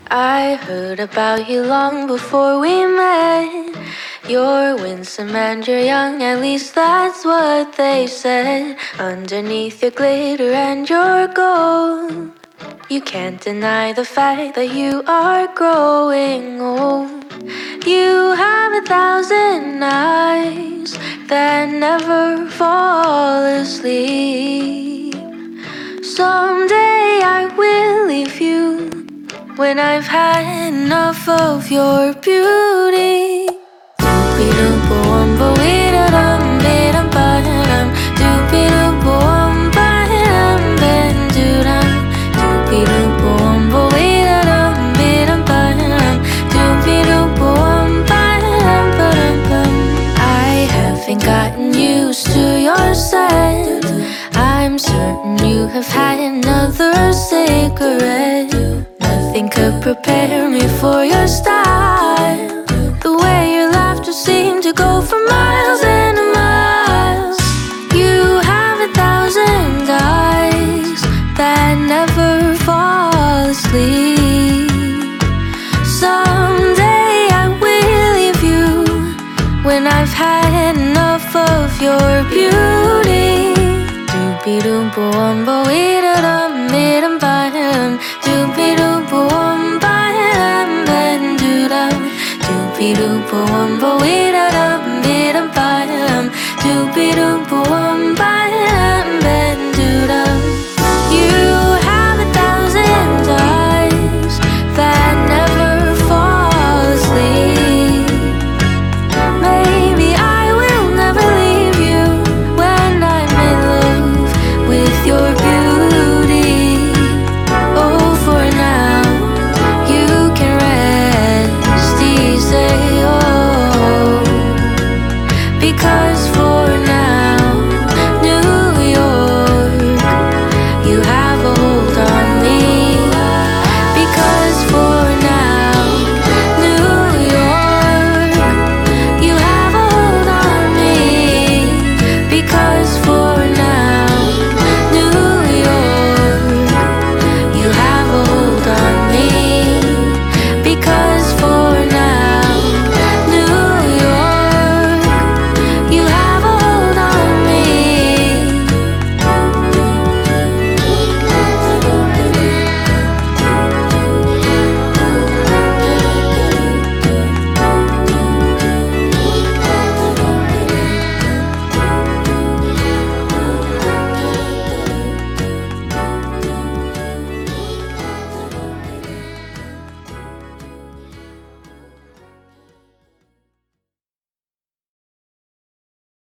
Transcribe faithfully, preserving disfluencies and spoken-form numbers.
I heard about you long before we met. You're winsome and you're young, at least that's what they said. Underneath your glitter and your gold, you can't deny the fact that you are growing old. You have a thousand eyes that never fall asleep. Someday I will leave you when I've had enough of your beauty. Doopy-doop-a-wumba-wee-da-dum, be-dum-ba-da-dum, doopy-doop-a-wumba-da-dum, ben-do-dum, doopy-doop-a-wumba-wee-da-dum, be-dum-ba-da-dum, doopy-doop-a-wumba-da-dum, ba-dum-bum. I haven't gotten used to your scent. I'm certain you have had another cigarette. Nothing could prepare me for your style. The way your laughter seemed to go for miles and miles. You have a thousand eyes that never fall asleep. Someday I will leave you when I've had enough of your beauty. Doopy-doop-a-wumba-wee-da-dum, be-dum-ba-dum, doopy-doop-a-wumba-da-dum, ben-do-dum, doopy-doop-a-wumba-wee-da-dum, be-dum-ba-dum, doopy-doop-a-wumba-da-dum.